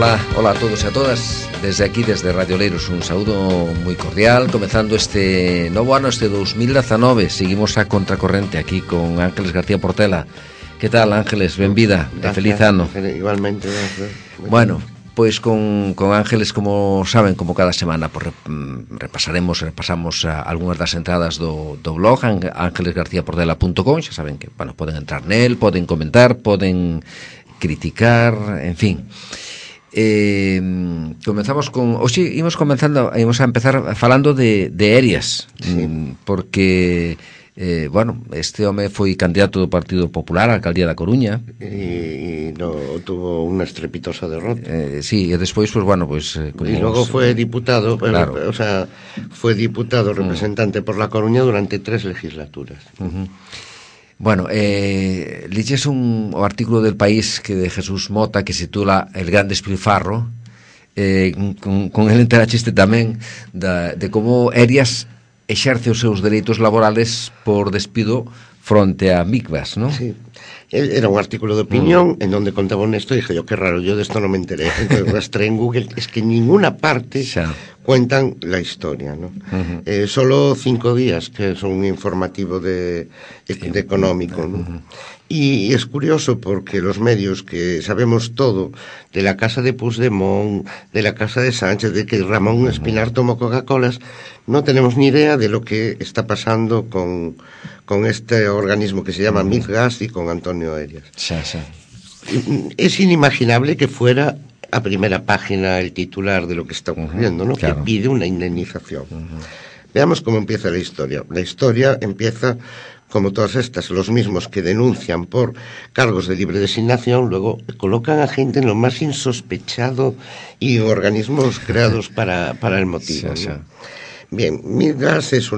Hola, hola a todos e a todas. Desde aquí, desde Radio Oleiros, un saúdo moi cordial. Comezando este novo ano, este 2019. Seguimos a contracorrente aquí con Ángeles García Portela. Que tal, Ángeles? Benvida e feliz ano. Igualmente. Bueno, pois con Ángeles, como saben, como cada semana, pues, repasamos algunhas das entradas do blog angelesgarciaportela.com. Xa saben que, bueno, poden entrar nel, poden comentar, poden criticar, en fin. Comenzamos con... Hoxe imos a empezar falando de Erias, sí. Porque... bueno, este home foi candidato do Partido Popular á alcaldía da Coruña e no, tuvo unha estrepitosa derrota. Sí, e despois, pues bueno, pues e logo foi diputado, claro. O sea, foi diputado representante por la Coruña durante 3 legislaturas. Bueno, liches o artículo del País que de Jesús Mota que se titula El gran despilfarro, con el enteraxiste tamén de como Erias exerce os seus dereitos laborales por despido fronte a Micvas, ¿no? Sí. Era un artículo de opinión en donde contaba esto y dije yo, qué raro, yo de esto no me enteré. Entonces rastré en Google, es que en ninguna parte cuentan la historia, ¿no? Solo 5 días, que es un informativo de económico, ¿no? Y es curioso porque los medios que sabemos todo de la casa de Puigdemont, de la casa de Sánchez, de que Ramón Espinar tomó Coca-Colas, no tenemos ni idea de lo que está pasando con este organismo que se llama Micvas y con Antonio Erias. Es inimaginable que fuera a primera página el titular de lo que está ocurriendo, ¿no? Claro. Que pide una indemnización. Veamos cómo empieza la historia. La historia empieza... como todas estas, los mismos que denuncian por cargos de libre designación, luego colocan a gente en lo más insospechado y organismos creados para el motivo, ¿no? Bien, Micvas es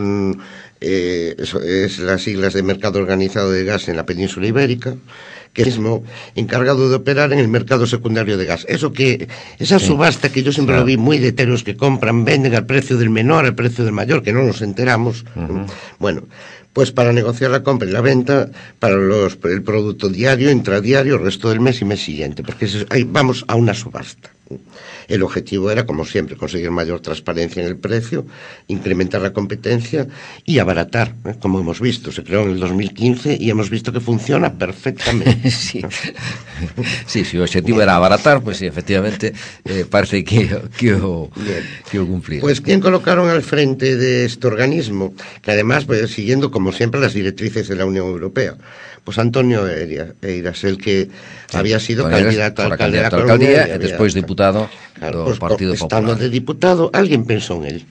las siglas de Mercado Organizado de Gas en la Península Ibérica, que es mismo encargado de operar en el mercado secundario de gas. Esa subasta que yo siempre lo vi muy de heteros que compran, venden al precio del menor, al precio del mayor, que no nos enteramos. Bueno, pues para negociar la compra y la venta para el producto diario, intradiario, resto del mes y mes siguiente, porque ahí vamos a una subasta. El objetivo era, como siempre, conseguir mayor transparencia en el precio, incrementar la competencia y abaratar, como hemos visto. Se creó en el 2015 y hemos visto que funciona perfectamente. Sí, si o objetivo era abaratar, pues sí, efectivamente, parece que o cumplía. Pues, ¿quién colocaron al frente de este organismo? Que además, pues, siguiendo, como siempre, las directrices de la Unión Europea. Pues Antonio Erias, el que había sido candidato a alcalde de la Coruña y despois diputado do Partido Popular. Estando de diputado, alguien pensó en él.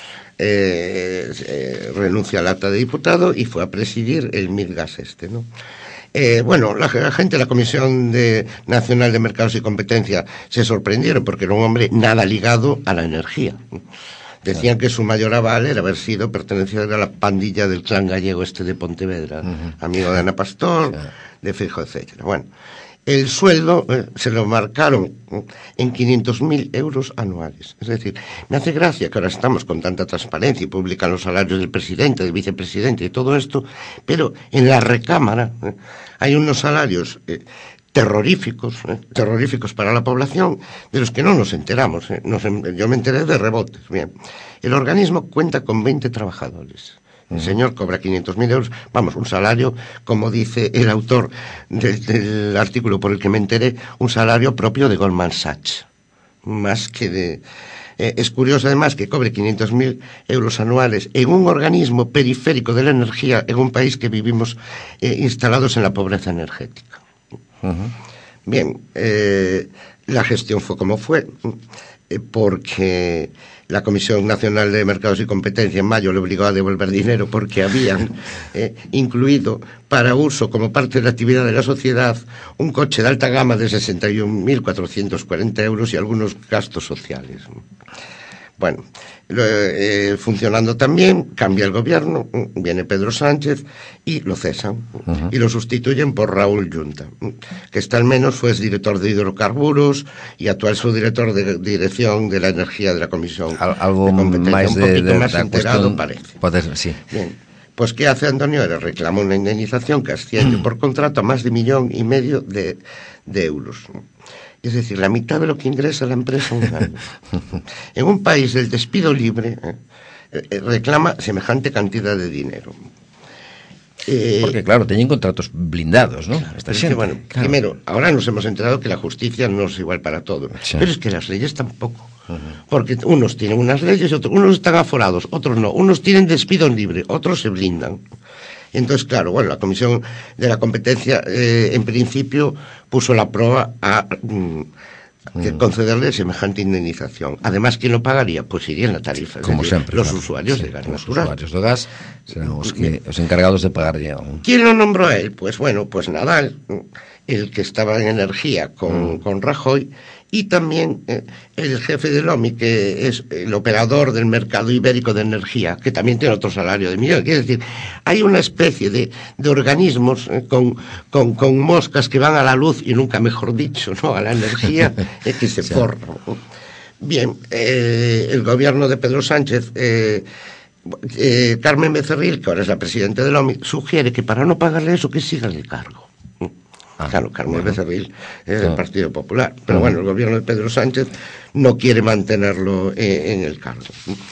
Renuncia al acta de diputado y fue a presidir el Micvas ¿no? Bueno, la gente de la Comisión Nacional de Mercados y Competencia se sorprendieron porque era un hombre nada ligado a la energía. Decían que su mayor aval era haber sido perteneciente a la pandilla del clan gallego de Pontevedra, amigo de Ana Pastor, de Feijóo, etcétera. Bueno, el sueldo se lo marcaron en 500.000 euros anuales. Es decir, me hace gracia que ahora estamos con tanta transparencia y publican los salarios del presidente, del vicepresidente y todo esto, pero en la recámara hay unos salarios... terroríficos para la población, de los que no nos enteramos. Yo me enteré de rebotes. Bien, el organismo cuenta con 20 trabajadores. El señor cobra 500.000 euros, vamos, un salario, como dice el autor del artículo por el que me enteré, un salario propio de Goldman Sachs. Más que de... es curioso además que cobre 500.000 euros anuales en un organismo periférico de la energía en un país que vivimos instalados en la pobreza energética. Bien, la gestión fue como fue, porque la Comisión Nacional de Mercados y Competencia en mayo le obligó a devolver dinero porque habían incluido para uso como parte de la actividad de la sociedad un coche de alta gama de 61.440 euros y algunos gastos sociales. Bueno, funcionando también, cambia el gobierno, viene Pedro Sánchez y lo cesan y lo sustituyen por Raúl Yunta, que está al menos fue director de hidrocarburos y actual subdirector de dirección de la energía de la Comisión algo de Competencia, más un poquito más enterado parece. Sí. Bien. Pues ¿qué hace Antonio? Reclama una indemnización que asciende por contrato a más de 1,5 millones de euros. Es decir, la mitad de lo que ingresa la empresa un año. En un país del despido libre reclama semejante cantidad de dinero. Porque claro, tenían contratos blindados, ¿no? Claro, es que, bueno, claro. Primero, ahora nos hemos enterado que la justicia no es igual para todo, sí. Pero es que las leyes tampoco. Porque unos tienen unas leyes y otros, unos están aforados, otros no. Unos tienen despido libre, otros se blindan. Entonces, claro, bueno, la Comisión de la Competencia, en principio, puso la prueba a concederle semejante indemnización. Además, ¿quién lo pagaría? Pues iría en la tarifa. Como decir, siempre. Los claro. usuarios de gas natural. Los usuarios de gas serán los encargados de pagar ya. ¿Quién lo nombró a él? Pues bueno, pues Nadal, el que estaba en energía con Rajoy, y también el jefe del OMI, que es el operador del mercado ibérico de energía, que también tiene otro salario de millones. Es decir, hay una especie de organismos con moscas que van a la luz, y nunca mejor dicho, ¿no?, a la energía, que se forran. Bien, el gobierno de Pedro Sánchez... Carmen Becerril, que ahora es la presidenta del OMI, sugiere que para no pagarle eso, que siga en el cargo. Claro, Carmen Becerril es del Partido Popular, pero bueno, el gobierno de Pedro Sánchez no quiere mantenerlo en el cargo.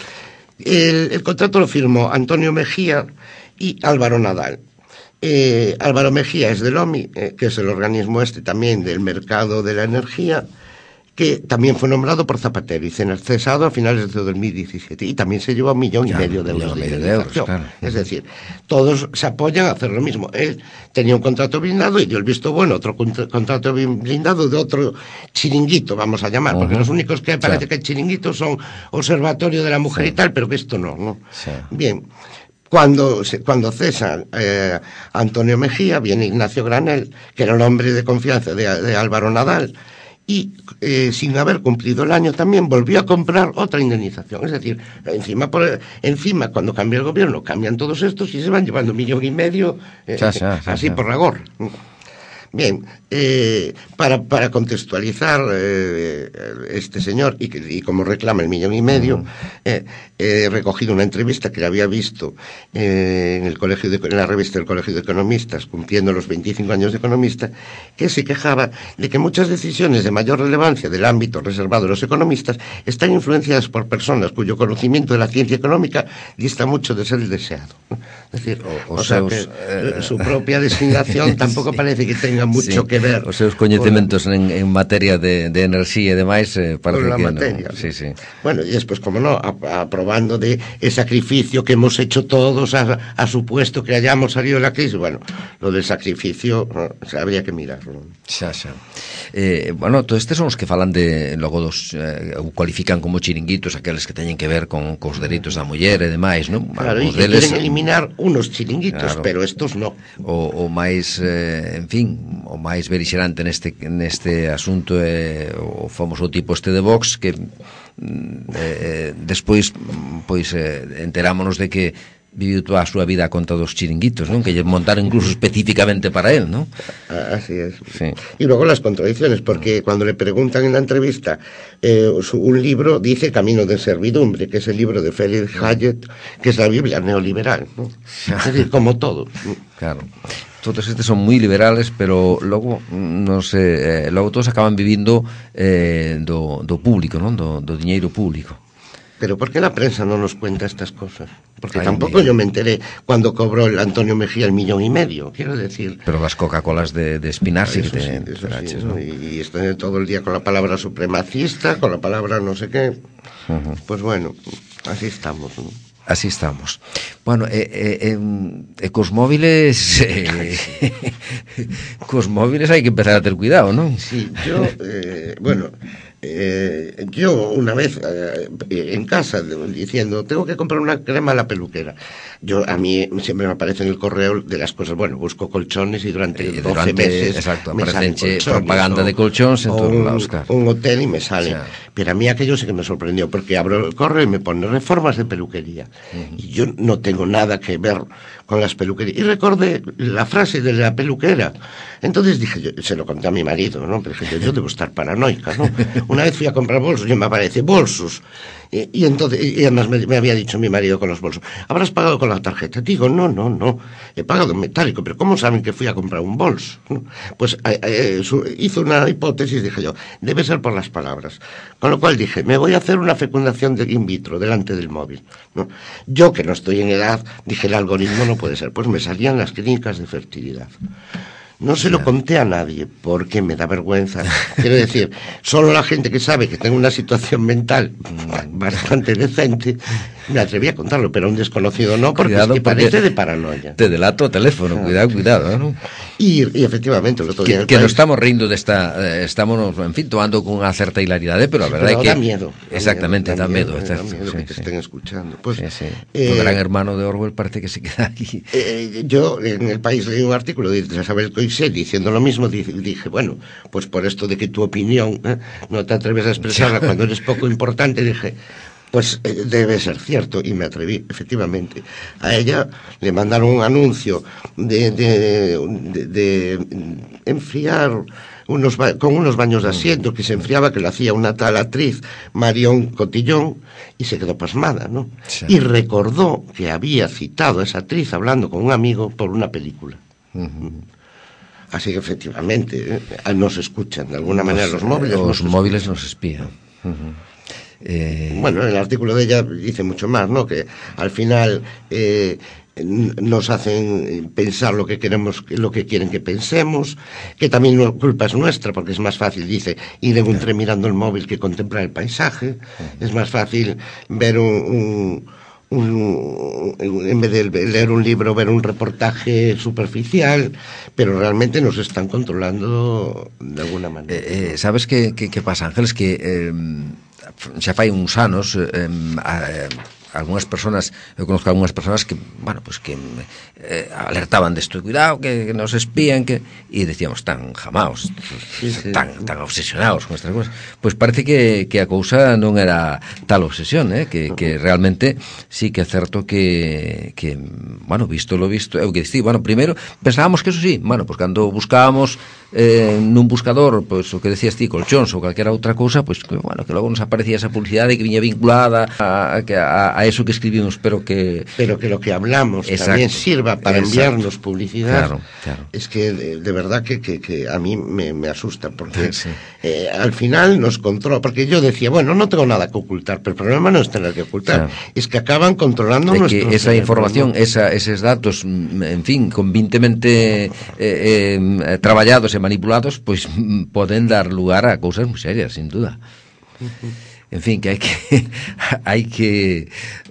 El contrato lo firmó Antonio Mejía y Álvaro Nadal. Álvaro Mejía es del OMI, que es el organismo también del mercado de la energía, que también fue nombrado por Zapatero y cesado a finales de 2017, y también se llevó 1,5 millones de euros de indemnización. Claro. Es decir, todos se apoyan a hacer lo mismo. Él tenía un contrato blindado y dio el visto bueno, otro contrato blindado de otro chiringuito, vamos a llamar, porque los únicos que parece que hay chiringuitos son Observatorio de la Mujer y tal, pero que esto no. Sí. Bien. Cuando cesa Antonio Mejía, viene Ignacio Granel, que era el hombre de confianza de Álvaro Nadal, y sin haber cumplido el año también volvió a comprar otra indemnización. Es decir, encima cuando cambia el gobierno, cambian todos estos y se van llevando 1,5 millones así por la gorra. Bien, para contextualizar este señor, y como reclama el 1,5 millones, he recogido una entrevista que le había visto en la revista del Colegio de Economistas, cumpliendo los 25 años de economista, que se quejaba de que muchas decisiones de mayor relevancia del ámbito reservado a los economistas están influenciadas por personas cuyo conocimiento de la ciencia económica dista mucho de ser el deseado. Es decir, o sea que su propia designación tampoco parece que tenga mucho que ver. Os seus coñecementos en materia de enerxía e demais parece con la que materia, no. Sí. Bueno, y después, como no, aprobando de el sacrificio que hemos hecho todos a supuesto que hayamos salido de la crisis. Bueno, lo del sacrificio habría que mirarlo. Xa. Bueno, todos estes son os que falan de logo dos cualifican como chiringuitos aqueles que teñen que ver cos dereitos da muller e demais, non? Claro, e queren eliminar unos chiringuitos, claro, pero estos no. O máis, en fin, o máis verixerante neste asunto é o famoso tipo de Vox que despois pois enterámonos de que viviu toda a súa vida a conta dos chiringuitos, non? Que lle montaron incluso específicamente para él, non? Así es. Sí. Y luego las contradicciones, porque cuando le preguntan en la entrevista un libro, dice Camino de servidumbre, que es el libro de Félix Hayek, que es la Biblia neoliberal, ¿no? Es decir, como todo. Claro. Todos estes son moi liberales, pero logo non sei, logo todos acaban vivindo do público, non? Do diñeiro público. Pero ¿por qué la prensa no nos cuenta estas cosas? Porque tampoco yo me enteré cuando cobró el Antonio Mejía 1,5 millones, quiero decir. Pero las Coca-Colas de Espinar sí que te enteraches, ¿no? Y están todo el día con la palabra supremacista, con la palabra no sé qué. Pues bueno, así estamos, ¿no? Así estamos. Bueno, cos móviles cos móviles hai que empezar a ter cuidado, non? Sí, yo yo una vez en casa diciendo tengo que comprar una crema a la peluquera, a mí siempre me aparece en el correo de las cosas, bueno, busco colchones y durante 12 meses exacto, me salen propaganda de colchones en todos lados, claro. Un hotel y me sale, pero a mí aquello sí que me sorprendió, porque abro el correo y me pone reformas de peluquería, y yo no tengo nada que ver con las peluquerías, y recordé la frase de la peluquera. Entonces dije, se lo conté a mi marido, ¿no? Pero dije, yo debo estar paranoica, ¿no? Una vez fui a comprar bolsos y me aparece bolsos. Y entonces, y además me había dicho mi marido con los bolsos, ¿habrás pagado con la tarjeta? Digo, no, he pagado en metálico, pero ¿cómo saben que fui a comprar un bolso? Pues hizo una hipótesis, dije yo, debe ser por las palabras. Con lo cual dije, me voy a hacer una fecundación in vitro delante del móvil, ¿no? Yo, que no estoy en edad, dije, el algoritmo no puede ser. Pues me salían las clínicas de fertilidad. No se lo conté a nadie porque me da vergüenza. Quiero decir, solo la gente que sabe que tengo una situación mental bastante decente me atreví a contarlo, pero a un desconocido no, porque cuidado, es que parece de paranoia. Te delato a teléfono, cuidado, ¿no? Y efectivamente, el otro día que nos estamos rindo desta, estamos, en fin, tomando con una certa hilaridade, pero a verdade é que da miedo. Exactamente, da miedo que te estén escuchando. Pues, o gran hermano de Orwell parece que se queda aquí. Yo en El País leí un artículo de Isabel Coixet diciendo lo mismo, dije, bueno, pues por esto de que tu opinión no te atreves a expresarla cuando eres poco importante, dije, pues debe ser cierto, y me atreví, efectivamente. A ella le mandaron un anuncio de enfriar con unos baños de asiento que se enfriaba, que lo hacía una tal actriz, Marion Cotillón, y se quedó pasmada, ¿no? Sí. Y recordó que había citado a esa actriz hablando con un amigo por una película. Así que efectivamente nos escuchan de alguna manera los móviles. Los móviles nos espían. Bueno, el artículo de ella dice mucho más, ¿no? Que al final nos hacen pensar lo que queremos, lo que quieren que pensemos, que también la culpa es nuestra, porque es más fácil, dice, ir en un tren mirando el móvil que contemplar el paisaje. Es más fácil ver en vez de leer un libro, ver un reportaje superficial, pero realmente nos están controlando de alguna manera. Sabes que pasa, Ángeles, que xa fai uns anos algunhas personas, eu conozco algunhas personas que, bueno, pues que alertaban desto, cuidado, que nos espían, que e decíamos, tan jamaos, tan obsesionados con estas cosas. Pois parece que a cousa non era tal obsesión, que realmente sí que é certo que bueno, visto lo visto, eu que dicía, bueno, primeiro pensábamos que eso sí, bueno, pues cando buscábamos nun buscador, pois o que decías ti, colchóns ou calquera outra cousa, pois que, bueno, que logo nos aparecía esa publicidade que viña vinculada a eso que escribimos, pero que lo que hablamos también sirva para enviarnos publicidad. Claro. Es que de verdad que a mí me asusta, porque al final nos controla, porque yo decía, bueno, no tengo nada que ocultar, pero el problema no es tener que ocultar, es que acaban controlando nuestro esa información, esos datos, en fin, convintemente traballados e manipulados, pois poden dar lugar a cousas moi serias, sin duda. En fin, que hai que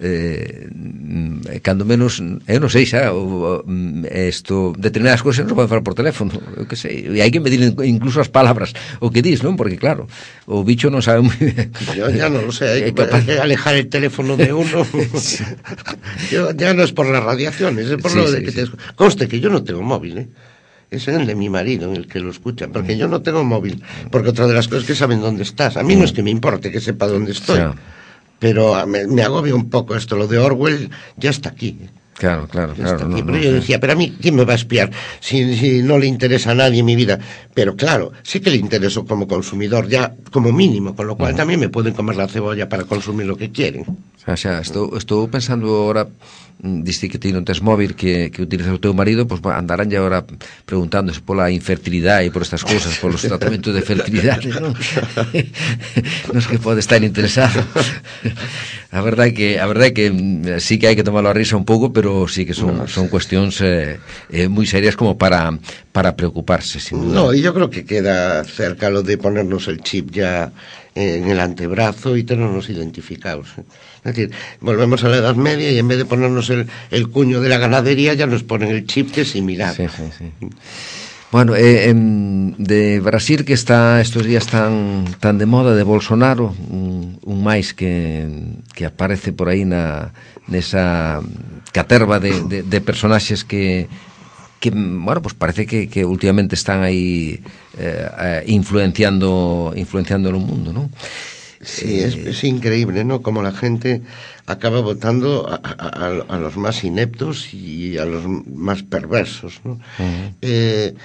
cando menos, eu non sei xa, isto, determinadas cousas non se poden falar por teléfono, eu que sei, e hai que medir incluso as palabras o que dis, non? Porque claro, o bicho non sabe moi ben. Yo ya non lo sé, hai que alejar el teléfono de uno. Yo, ya no es por las radiaciones, es por lo de que te... Conste que yo no tengo móvil, es el de mi marido en el que lo escucha, porque yo no tengo móvil, porque otra de las cosas es que saben dónde estás. A mí no es que me importe que sepa dónde estoy, pero me agobia un poco esto, lo de Orwell ya está aquí. Claro. Pero yo decía, pero a mí, ¿quién me va a espiar si no le interesa a nadie mi vida? Pero claro, sí que le intereso como consumidor, ya como mínimo, con lo cual también me pueden comer la cebolla para consumir lo que quieren. Estou pensando ahora, diste que ti non tes móvil que utilizas o teu marido, pois andarán ya ahora preguntándose pola infertilidade e por estas cousas, polos tratamentos de fertilidade, non? Non es que pode estar interesado. A verdade é que sí que hai que tomarlo a risa un pouco, pero sí que son cuestións moi serias como para preocuparse, sin duda. No, y yo creo que queda cerca lo de ponernos el chip ya en el antebrazo y tenernos identificados. Es decir, volvemos a la Edad Media y en vez de ponernos el cuño de la ganadería ya nos ponen el chip, que es similar. Sí. Bueno, de Brasil, que está estos días tan de moda, de Bolsonaro, un máis que aparece por aí nesa caterva de personaxes que bueno, pues parece que últimamente están aí influenciando no mundo, ¿no? Sí, es increíble, ¿no? Como la gente acaba votando a los más ineptos y a los más perversos, ¿no?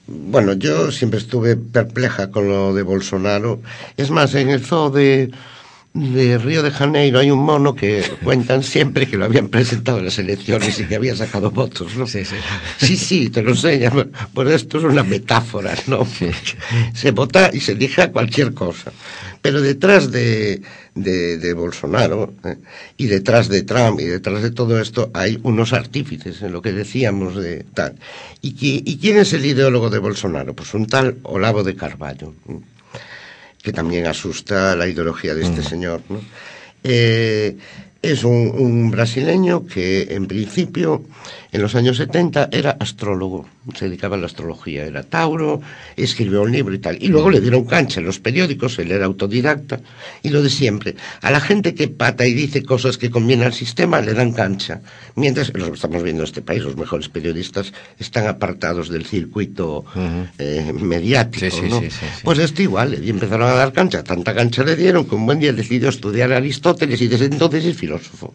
Bueno, yo siempre estuve perpleja con lo de Bolsonaro. Es más, en el zoo de Río de Janeiro hay un mono que cuentan siempre que lo habían presentado en las elecciones y que había sacado votos, ¿no? Sí, sí. Sí, te lo enseñan. Por esto es una metáfora, ¿no? Sí. Se vota y se elige a cualquier cosa. Pero detrás de Bolsonaro y detrás de Trump y detrás de todo esto hay unos artífices en lo que decíamos de tal. ¿Y quién es el ideólogo de Bolsonaro? Pues un tal Olavo de Carvalho, que también asusta la ideología de este señor, ¿no? Es un brasileño que en principio en los años 70 era astrólogo, se dedicaba a la astrología, era Tauro, escribió un libro y tal, y luego le dieron cancha en los periódicos, él era autodidacta, y lo de siempre, a la gente que pata y dice cosas que convienen al sistema le dan cancha, mientras, lo estamos viendo en este país, los mejores periodistas están apartados del circuito mediático, sí, ¿no? Sí. Pues esto igual, y empezaron a dar cancha, tanta cancha le dieron que un buen día decidió estudiar a Aristóteles y desde entonces es filósofo.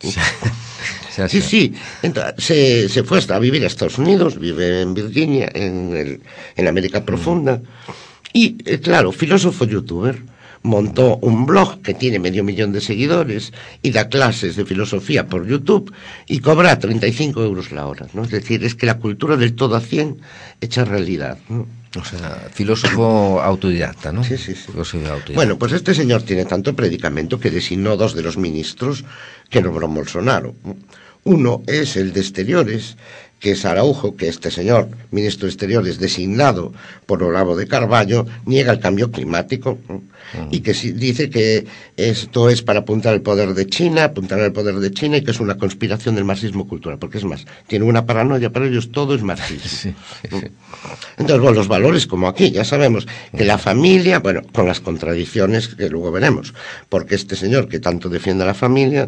Sí. Entonces, se fue hasta a vivir a Estados Unidos, vive en Virginia, en América Profunda. Y, claro, filósofo youtuber, montó un blog que tiene 500.000 de seguidores y da clases de filosofía por YouTube y cobra 35 euros la hora, ¿no? Es decir, es que la cultura del todo a 100 hecha realidad, ¿no? O sea, filósofo autodidacta, ¿no? Sí. Autodidacta. Bueno, pues este señor tiene tanto predicamento que designó 2 de los ministros que nombró Bolsonaro. Uno es el de Exteriores, que es Araujo, que este señor, ministro de Exteriores, designado por Olavo de Carvalho, niega el cambio climático, ¿no? Y que dice que esto es para apuntar al poder de China y que es una conspiración del marxismo cultural, porque es más, tiene una paranoia, para ellos todo es marxismo. Sí. Entonces, bueno, los valores como aquí, ya sabemos que la familia, bueno, con las contradicciones que luego veremos, porque este señor que tanto defiende a la familia,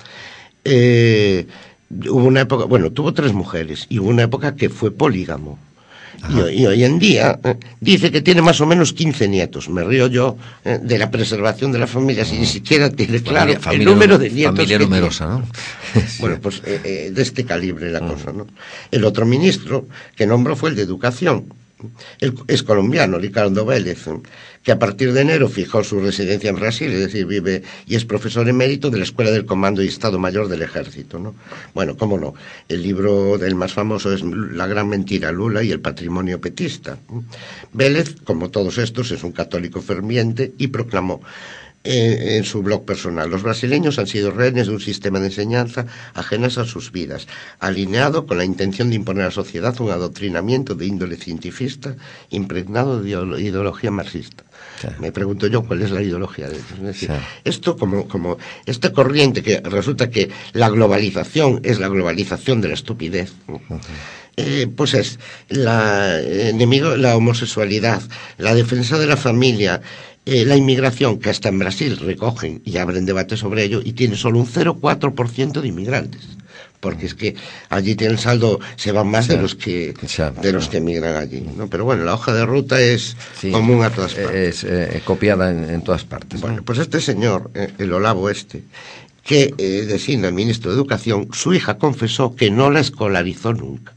hubo una época, bueno, tuvo 3 mujeres y hubo una época que fue polígamo. Y hoy en día dice que tiene más o menos 15 nietos. Me río yo de la preservación de la familia, si ni siquiera tiene claro el número de nietos. Familia numerosa, ¿no? Bueno, pues de este calibre la cosa, ¿no? El otro ministro que nombró fue el de Educación. Es colombiano, Ricardo Vélez, que a partir de enero fijó su residencia en Brasil, es decir, vive y es profesor emérito de la Escuela del Comando y Estado Mayor del Ejército, ¿no? Bueno, cómo no, el libro del más famoso es La gran mentira, Lula y el patrimonio petista. Vélez, como todos estos, es un católico ferviente y proclamó en su blog personal: los brasileños han sido rehenes de un sistema de enseñanza ajenas a sus vidas, alineado con la intención de imponer a la sociedad un adoctrinamiento de índole cientifista impregnado de ideología marxista. Sí. Me pregunto yo cuál es la ideología de ellos. Es decir, esto como esta corriente que resulta que la globalización es la globalización de la estupidez, pues es enemigo la homosexualidad, la defensa de la familia, la inmigración, que hasta en Brasil recogen y abren debate sobre ello, y tiene solo un 0,4% de inmigrantes, porque es que allí tiene el saldo, se van más de los que emigran allí, ¿no? Pero bueno, la hoja de ruta es común a todas partes. Es copiada en todas partes. Bueno, pues este señor, el Olavo que designa el ministro de Educación, su hija confesó que no la escolarizó nunca.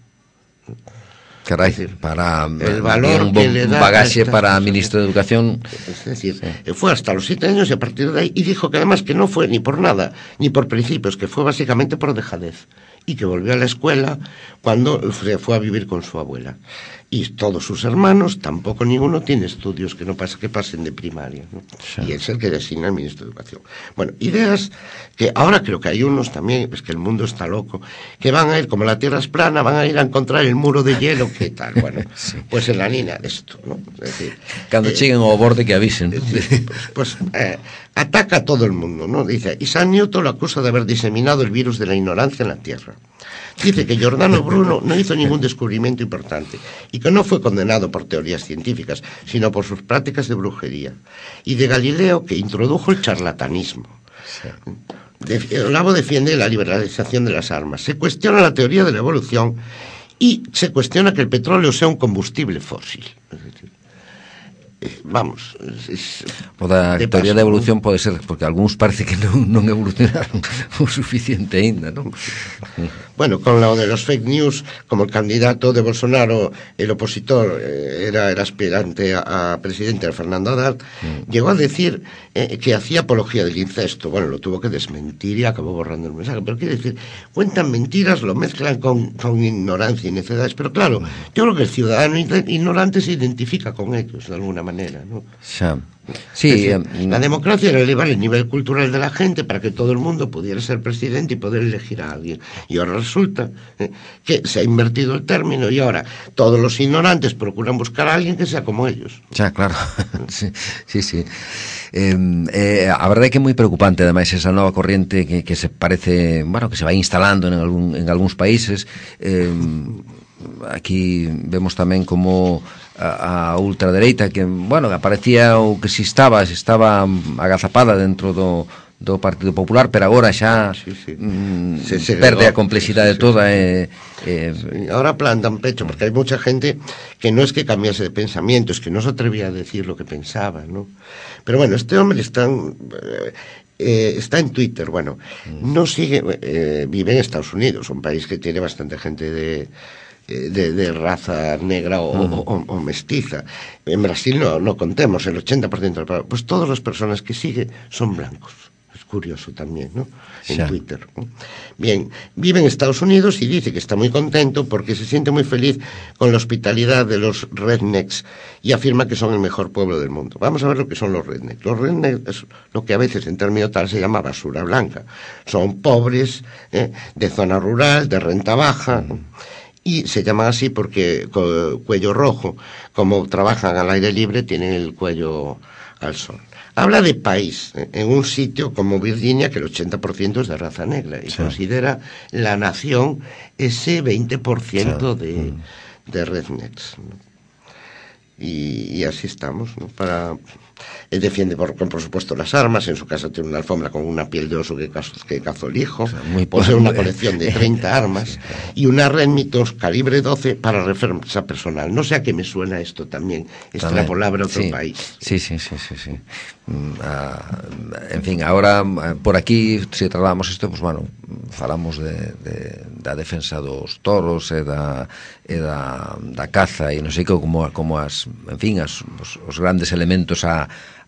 Caray, decir, para el valor un que le da bagaje para ministro de Educación. Es decir, fue hasta los 7 años y a partir de ahí, y dijo que además que no fue ni por nada, ni por principios, que fue básicamente por dejadez, y que volvió a la escuela cuando fue a vivir con su abuela. Y todos sus hermanos, tampoco ninguno tiene estudios que pasen de primaria, ¿no? Sí. Y es el que designa el ministro de Educación. Bueno, ideas que ahora creo que hay unos también, es que el mundo está loco, que van a ir, como la Tierra es plana, van a ir a encontrar el muro de hielo, ¿qué tal? Bueno, pues en la línea de esto, ¿no? Es decir, cuando lleguen ao borde que avisen. Pues ataca a todo el mundo, ¿no? Dice, Isaac Newton lo acusa de haber diseminado el virus de la ignorancia en la Tierra. Dice que Giordano Bruno no hizo ningún descubrimiento importante y que no fue condenado por teorías científicas, sino por sus prácticas de brujería. Y de Galileo, que introdujo el charlatanismo. Olavo defiende la liberalización de las armas. Se cuestiona la teoría de la evolución y se cuestiona que el petróleo sea un combustible fósil. Es decir, vamos, o da teoría da evolución pode ser porque algúns parece que non evolucionaron o suficiente aínda, non? Bueno, con lo de los fake news, como el candidato de Bolsonaro, el opositor, era el aspirante a presidente, Fernando Haddad, llegó a decir que hacía apología del incesto. Bueno, lo tuvo que desmentir y acabó borrando el mensaje. Pero quiere decir, cuentan mentiras, lo mezclan con ignorancia y necedades. Pero claro, yo creo que el ciudadano ignorante se identifica con ellos de alguna manera, ¿no? Sí, la democracia era elevar el nivel cultural de la gente para que todo el mundo pudiera ser presidente y poder elegir a alguien. Y ahora resulta que se ha invertido el término y ahora todos los ignorantes procuran buscar a alguien que sea como ellos. Ya, claro. Sí. A verdade é que é moi preocupante ademais esa nova corriente que se parece, bueno, que se vai instalando en algúns países. Aquí vemos tamén como a ultradereita que, bueno, aparecía o que se estaba agazapada dentro do Partido Popular, pero agora xa perde a complexidade toda. Ahora plantan pecho, porque hay mucha gente que no es que cambiase de pensamiento, es que no se atrevía a decir lo que pensaba, ¿no? Pero bueno, este hombre está en Twitter, bueno, no sigue, vive en Estados Unidos, un país que tiene bastante gente de raza negra o mestiza. En Brasil no contemos, el 80% del pueblo, pues todas las personas que sigue son blancos. Es curioso también, ¿no? En Twitter, ¿no? Bien, vive en Estados Unidos y dice que está muy contento porque se siente muy feliz con la hospitalidad de los rednecks y afirma que son el mejor pueblo del mundo. Vamos a ver lo que son los rednecks. Los rednecks es lo que a veces en término tal se llama basura blanca. Son pobres, de zona rural, de renta baja, ¿no? Y se llaman así porque cuello rojo, como trabajan al aire libre, tienen el cuello al sol. Habla de país, en un sitio como Virginia, que el 80% es de raza negra, y considera la nación ese 20% de rednecks, ¿no? Y así estamos, ¿no? Él defiende, por supuesto, las armas. En su casa tiene una alfombra con una piel de oso que cazó el hijo. Posee una colección de 30 armas y una Remington calibre 12 para defensa personal. No sé a qué me suena esto también, extrapolable a otro país. Sí. En fin, ahora por aquí, se trasladamos isto, pues bueno, falamos da defensa dos toros e da caza e non sei como as, en fin, os grandes elementos a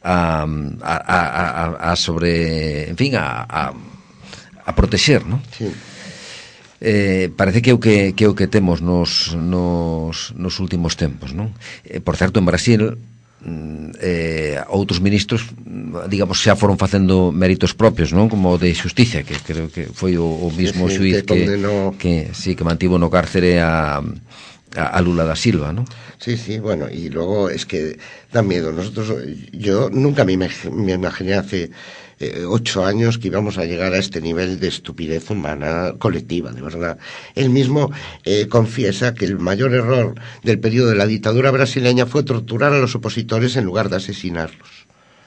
sobre, en fin, a protexer, ¿no? Sí. Parece que é o que temos nos últimos tempos, non? Por certo, en Brasil outros ministros, digamos, xa foron facendo méritos propios, non? Como o de Xusticia, que creo que foi o mismo xuiz que mantivo no cárcere a Lula da Silva, ¿no? Sí, bueno, y luego es que da miedo. Yo nunca me imaginé hace 8 años que íbamos a llegar a este nivel de estupidez humana colectiva, de verdad. Él mismo confiesa que el mayor error del periodo de la dictadura brasileña fue torturar a los opositores en lugar de asesinarlos.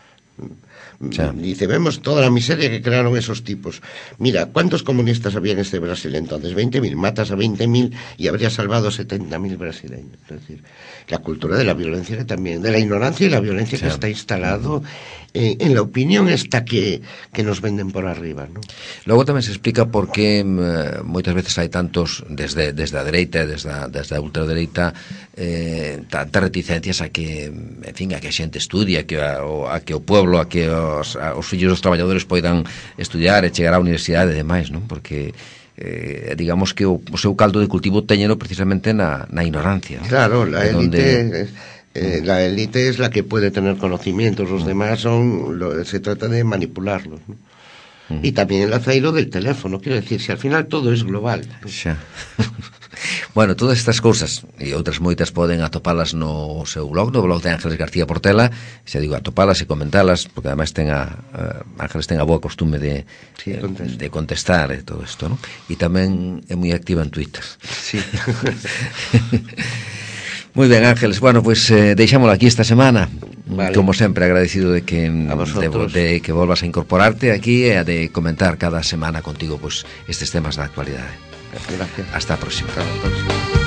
Dice, vemos toda la miseria que crearon esos tipos. Mira, ¿cuántos comunistas había en este Brasil entonces? 20.000, matas a 20.000 y habría salvado 70.000 brasileños. Es decir, la cultura de la violencia que también, de la ignorancia y la violencia que está instalado en la opinión esta que nos venden por arriba, ¿no? Logo tamén se explica por que moitas veces hai tantos desde a dereita e desde a ultradereita tantas reticencias a que, en fin, a que a xente estudie, a que o pueblo, a que os fillos dos traballadores poidan estudiar e chegar á universidade e demais, non? Porque digamos que o seu caldo de cultivo teñeno precisamente na ignorancia, ¿no? Claro, la élite es la que puede tener conocimientos, los demás se trata de manipularlos, ¿no? Y también el azairo del teléfono, quiero decir, si al final todo es global, ¿no? Bueno, todas estas cousas e outras moitas poden atopalas no seu blog, no blog de Ángeles García Portela. Se digo atopalas e comentalas, porque ademais Ángeles ten a boa costume de contestar e todo isto, ¿no? E tamén é moi activa en Twitter. Sí. Moi ben, Ángeles, bueno, pois deixámoslo aquí esta semana. Vale. Como sempre, agradecido de que volvas a incorporarte aquí e de comentar cada semana contigo pois estes temas da actualidade. Gracias. Hasta a próxima. Hasta la próxima.